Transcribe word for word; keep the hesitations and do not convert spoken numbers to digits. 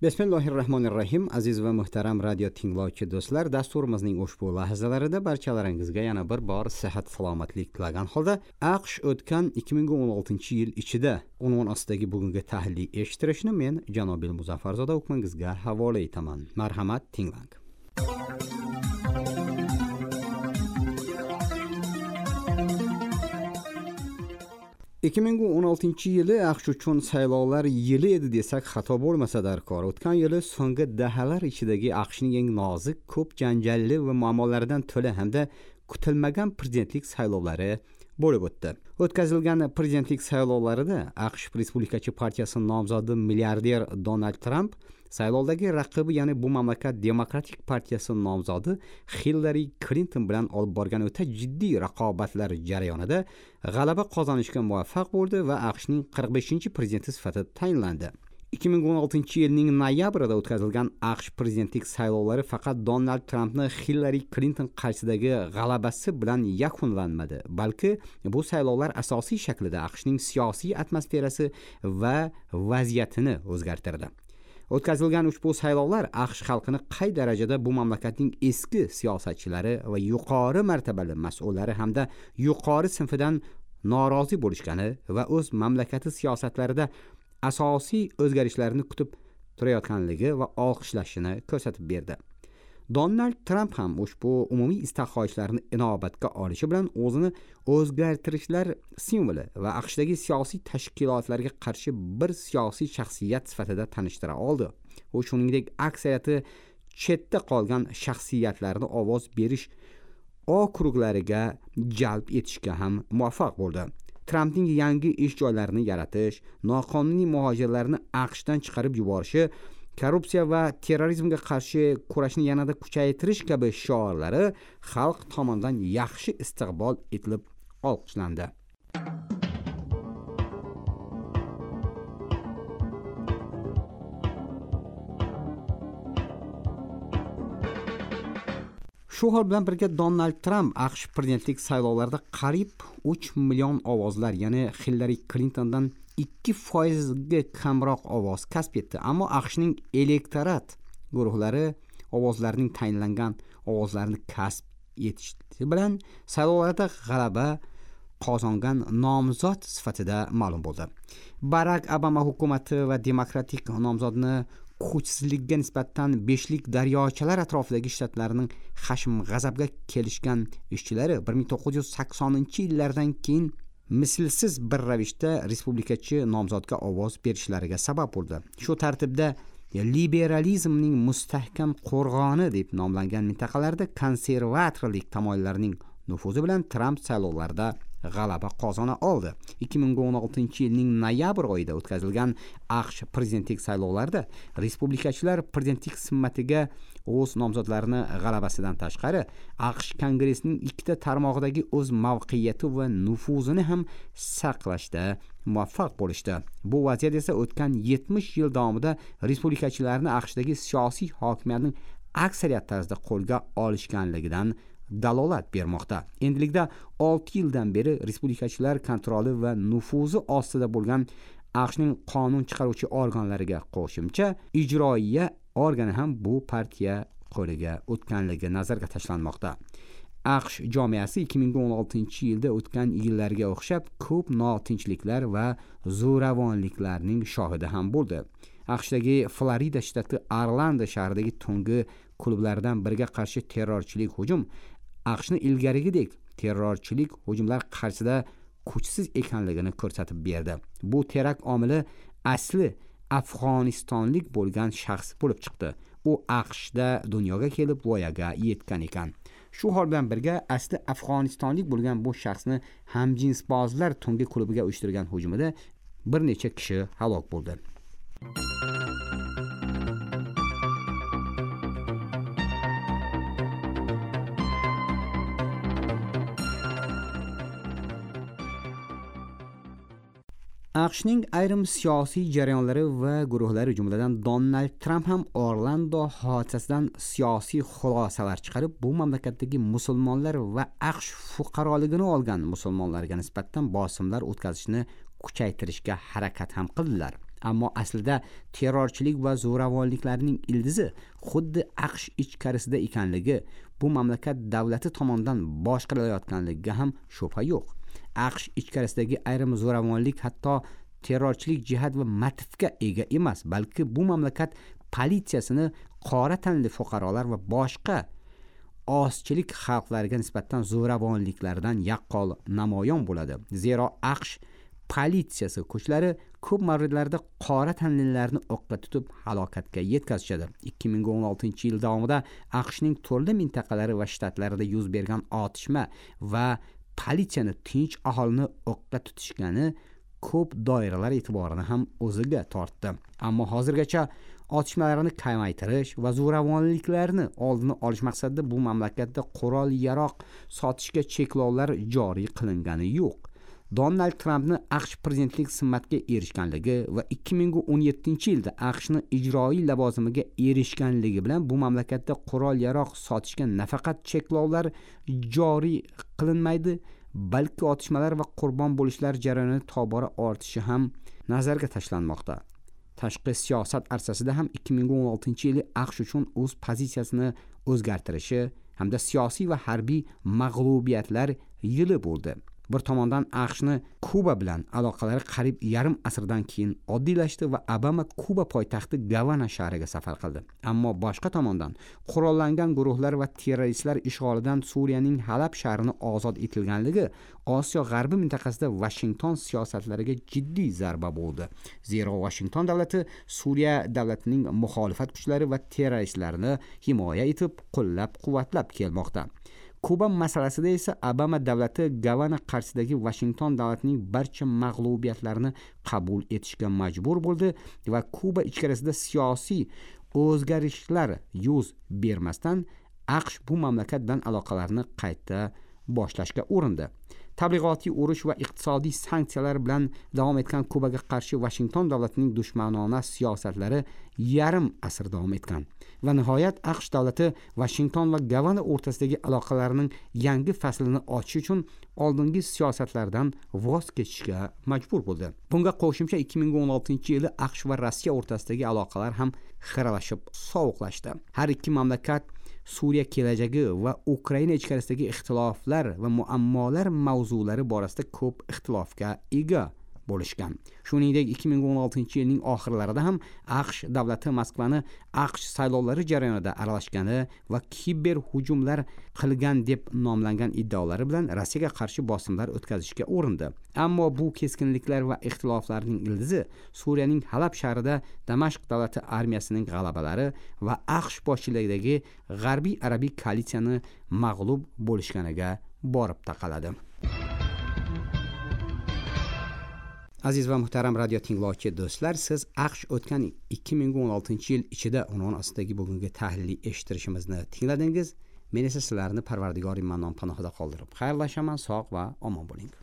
Bismillahirrahmanirrahim. Aziz va muhtaram radio tinglovchi do'stlar, dasturimizning ushbu lahzalarida barchalaringizga yana bir bor sihat salomatlik tilagan holda AQSh o'tgan ikki ming o'n oltinchi yil ichida unvon ostidagi bugungi tahlilni eshittirishni men Janobil Muzaffarzoda o'qimingizga havola etaman. Marhamat, tinglang. ikki ming o'n oltinchi yili AQSh uchun saylovlar yili edi desak xato bo'lmasa darkor. O'tgan yili so'nggi dahalar ichidagi AQShning eng nozik, ko'p janjalli va muammolaridan to'la hamda kutilmagan prezidentlik saylovlari bo'lib o'tdi. O'tkazilgan prezidentlik saylovlarida AQSh Respublikachi partiyasi nomzodi milliarder Donald Tramp saylovdagi raqibi, ya'ni bu mamlakat Demokratik partiyasi nomzodi Hillary Clinton bilan olib borgan o'ta jiddiy raqobatlar jarayonida g'alaba qozonishga muvaffaq bo'ldi va AQShning qirq beshinchi prezidenti sifatida tayinlandi. ikki ming o'n oltinchi yilning noyabrida o'tkazilgan AQSh prezidentlik saylovlari faqat Donald Trampni Hillary Clinton qarshisidagi g'alabasi bilan yakunlanmadi, balki bu saylovlar asosiy shaklida AQShning siyosiy atmosferasi va vaziyatini o'zgartirdi. O'tkazilgan ushbu saylovlar AQSh xalqini qay darajada bu mamlakatning eski siyosatchilari va yuqori martabali mas'ullari hamda yuqori sinfidan norozi bo'lishgani va o'z mamlakati siyosatlarida asosiy o'zgarishlarni kutib turayotganligi va olqishlashini ko'rsatib berdi. Donald Tramp ham ushbu umumiy istak-xohishlarini inobatga olishi bilan o'zini o'zgartirishlar simvoli va AQShdagi siyosiy tashkilotlarga qarshi bir siyosiy shaxsiyat sifatida tanishtira oldi. U shuningdek aksariyati chetda qolgan shaxsiyatlarni ovoz berish okruglariga jalb etishga ham muvaffaq bo'ldi. Trampning yangi ish joylarini yaratish, noqonuniy muhojirlarni AQShdan chiqarib yuborishi, korrupsiya va terrorizmga qarshi kurashni yanada kuchaytirish kabi shiorlari xalq tomonidan yaxshi istiqbol etilib olqishlandi. Shu hol bilan birga Donald Tramp AQSh prezidentlik saylovlarida qariyb uch million ovozlar, ya'ni Hillary Clintondan ikki foizga kamroq ovoz kasb etdi. Ammo AQShning elektorat guruhlari ovozlarning tayinlangan ovozlarni kasb etishi bilan saylovlarda g'alaba qozongan nomzod sifatida ma'lum bo'ldi. Barack Obama hukumati va demokratik nomzodni kuchsizlikka nisbatan beshlik daryochalar atrofidagi shtatlarining xashm-g'azabga kelishgan ishchilari bir ming to'qqiz yuz saksoninchi yillardan keyin mislsiz bir ravishda respublikachi nomzodga ovoz berishlariga sabab bo'ldi. Shu tartibda liberalizmning mustahkam qo'rg'oni deb nomlangan mintaqalarda konservatorlik tamoyillarining nufuzi bilan Tramp saylovlarda g'alaba qozona oldi. ikki ming o'n oltinchi yilning noyabr oyida o'tkazilgan AQSh prezidentlik saylovlarida respublikachilar prezidentlik simmatiga o'z nomzodlarini g'alabasidan tashqari AQSh kongressining ikkita tarmog'idagi o'z mavqeiyati va nufuzini ham saqlashda muvaffaq bo'lishdi. Bu vaziyat esa o'tgan yetmish yil davomida respublikachilarni AQShdagi siyosiy hokimiyatning aksariyat tarzda qo'lga olishganligidan dalolat bermoqda. Endilikda olti yildan beri respublikachilar kontroli va nufuzi ostida bo'lgan AQShning qonun chiqaruvchi organlariga qo'shimcha ijroiya organi ham bu partiya qo'liga o'tganligi nazarga tashlanmoqda. AQSh jomiyasi ikki ming o'n oltinchi yilda o'tgan yillarga o'xshab ko'p notinchliklar va zo'ravonliklarning shohidi ham bo'ldi. AQShdagi Florida shtati Orlando shahridagi tungi klublardan biriga qarshi terrorchilik hujum AQShni ilgarigidek terrorchilik hujumlar qarshisida kuchsiz ekanligini ko'rsatib berdi. Bu terakt omili asli afg'onistonlik bo'lgan shaxs bo'lib chiqdi. U AQShda dunyoga kelib voyaga yetgan ekan. Shu hol bilan birga asli afg'onistonlik bo'lgan bu shaxsni hamjinsbozlar tungi klubiga uyushtirgan hujumida bir necha kishi halok bo'ldi. AQShning ayrim siyosiy jarayonlari va guruhlari jumladan Donald Tramp ham Orlando hodisasidan siyosiy xulosalar chiqarib, bu mamlakatdagi musulmonlar va AQSh fuqaroligini olgan musulmonlarga nisbatan bosimlar o'tkazishni kuchaytirishga harakat ham qildilar. ammo aslida terrorchilik va zo'ravonliklarning ildizi xuddi AQSh ichkarisida ekanligi, bu mamlakat davlati tomonidan boshqarilayotganligiga ham shubha yo'q. AQSh ichkarisidagi ayrim zo'ravonlik hatto terrorchilik jihat va motivga ega emas, balki bu mamlakat politsiyasini qora tanli fuqarolar va boshqa ozchilik xalqlariga nisbatan zo'ravonliklardan yaqqol namoyon bo'ladi. Zero AQSh politsiyasi kuchlari ko'p mavridlarda qora tanlilarni o'qqa tutib halokatga yetkazishadi. ikki ming o'n oltinchi yil davomida AQShning turli mintaqalari va shtatlarida yuz bergan otishma va politsiyani tinch aholini o'qqa tutishgani ko'p doiralar e'tiborini ham o'ziga tortdi. Ammo hozirgacha otishmalarni kamaytirish va zo'ravonliklarni oldini olish maqsadida bu mamlakatda qurol-yarog' sotishga cheklovlar joriy qilingani yo'q. Donald Trampni AQSh prezidentlik simmatiga erishganligi va ikki ming o'n yettinchi yilda AQShni ijroiy lavozimiga erishganligi bilan bu mamlakatda qurol-yarog' sotishga nafaqat cheklovlar joriy qilinmaydi, balki otishmalar va qurbon bo'lishlar jarayoni tobora ortishi ham nazarga tashlanmoqda. Tashqi siyosat arsasida ham ikki ming o'n oltinchi yili AQSh uchun o'z pozitsiyasini o'zgartirishi hamda siyosiy va harbiy mag'lubiyatlar yili bo'ldi. Bir tomondan AQShni Kuba bilan aloqalari qariyb yarim asrdan keyin oddiylashdi va Obama Kuba poytaxti Gavana shahriga safar qildi. Ammo boshqa tomondan qurollangan guruhlar va terroristlar ishg'olidan Suriyaning Halab shahrini ozod etilganligi Osiyo g'arbi mintaqasida Washington siyosatlariga jiddiy zarba bo'ldi. Zero Washington davlati Suriya davlatining muxolifat kuchlari va terroristlarni himoya etib, qo'llab-quvvatlab kelmoqda. Kuba masalasida esa Obama davlati Gavana qarshisidagi Washington davlatining barcha mag'lubiyatlarini qabul etishga majbur bo'ldi va Kuba ichkarisida siyosiy o'zgarishlar yuz bermasdan AQSh bu mamlakat bilan aloqalarni qayta boshlashga urindi. Tabliğotiy urush va iqtisodiy sanksiyalar bilan davom etgan Kubaga qarshi Washington davlatining dushmanona siyosatlari yarim asr davom etgan va nihoyat AQSh davlati Washington va Gavana o'rtasidagi aloqalarning yangi faslini ochish uchun oldingi siyosatlardan voz kechishga majbur bo'ldi. Bunga qo'shimcha ikki ming o'n oltinchi yili AQSh va Rossiya o'rtasidagi aloqalar ham xiralashib, sovuqlashdi. Har ikki mamlakat Suriya kelajagi va Ukraina ichkarisidagi ixtiloflar va muammolar mavzulari borasida ko'p ixtilofga ega bo'lishgan. Shuningdek, ikki ming o'n oltinchi yilning oxirlarida ham AQSh davlati Moskvani AQSh saylovlari jarayonida aralashgani va kiber hujumlar qilgan deb nomlangan iddaolari bilan Rossiyaga qarshi bosimlar o'tkazishga urindi. Ammo bu keskinliklar va ixtiloflarning ildizi Suriyaning Halab shahrida Damashq davlati armiyasining g'alabalari va AQSh boshchiligidagi G'arbiy Arabiy koalitsiyani mag'lub bo'lishganiga borib taqaladi. Aziz va muhtaram radio tinglovchi do'stlar, siz AQSh o'tgan ikki ming o'n oltinchi yil ichida unvon ostidagi bugungi tahliliy eshittirishimizni tingladingiz. Men esa sizlarni Parvardigor Mannon panohida qoldirib xayrlashaman. Sog' va omon bo'ling.